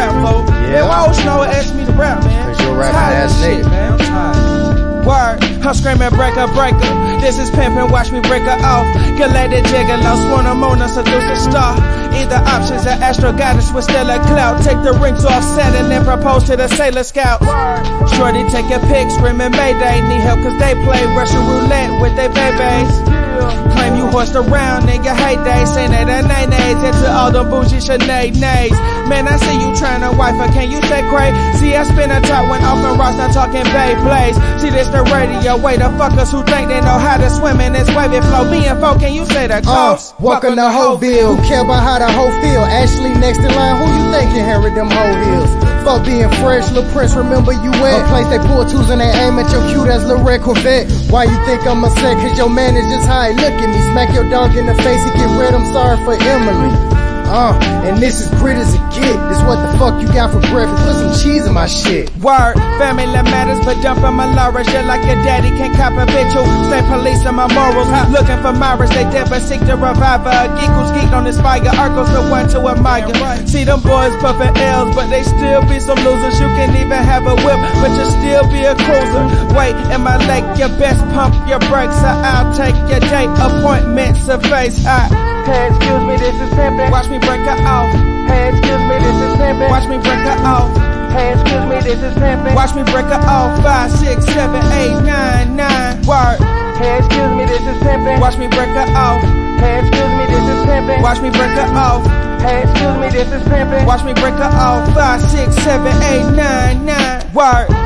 rap, folks. Yeah. Man, why Ocean always ask me to rap, man? Cause you're a rapping Tired of ass this shit, nigga. man. I'm tired. Word, I'm screaming breaker, breaker. This is pimpin', watch me break her off. Galactic Gigolo, sworn I'm on a seducer star. Either options, an astro goddess with stellar clout. Take the rings off Saturn and propose to the Sailor Scout. Shorty take a pic, screaming Mayday. Need help cause they play Russian roulette with their babies. Claim you horsed around in your heyday. Saying that the nays into all them bougie Sinead nays. Man, I see you tryna wife her, can you say great? See, I spin a top when off and rocks, not talking Beyblades. See, this the radio, way the fuckers who think they know how to swim in this wavy flow. Me and folk, can you say the coast? Welcome to Hoville. Who care about how the hoe feel? Ashley next in line, who you think inherit them hoe heels? Fuck being fresh, Lil Prince, remember you wet. A place they pull twos and they aim at your cute as Lil Red Corvette. Why you think I'm upset? Cause your man is just high. Look at me, smack your dog in the face, he get red, I'm sorry for Emily. And this is grit as a kid. This what the fuck you got for breakfast? Put some cheese in my shit. Word, family matters, but dumping my laurels. You're like your daddy, can't cop a bitch who stay policing my morals. Looking for Myras, they dead but seek to revive her. A geek who's geeked on this fire, Urkel's the one to admire. See them boys puffin' L's, but they still be some losers. You can even have a whip, but you still be a cruiser. Wait, in my lake, your best pump your brakes, or I'll take your date appointments to face high. Hey, excuse me, this is pimpin'. Watch me break her off. Hey, excuse me, this is pimpin'. Watch me break her off. Hey, excuse me, this is pimpin'. Watch me break her off. 5, 6, 7, 8, 9, 9. Word. Hey, excuse me, this is pimpin'. Watch me break her off. Hey, excuse me, this is pimpin'. Watch me break her off. Hey, excuse me, this is pimpin'. Watch me break her off. 5, 6, 7, 8, 9, 9. Word.